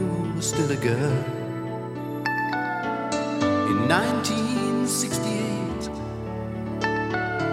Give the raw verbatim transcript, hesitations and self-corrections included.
you were still a girl. In nineteen sixty-eight,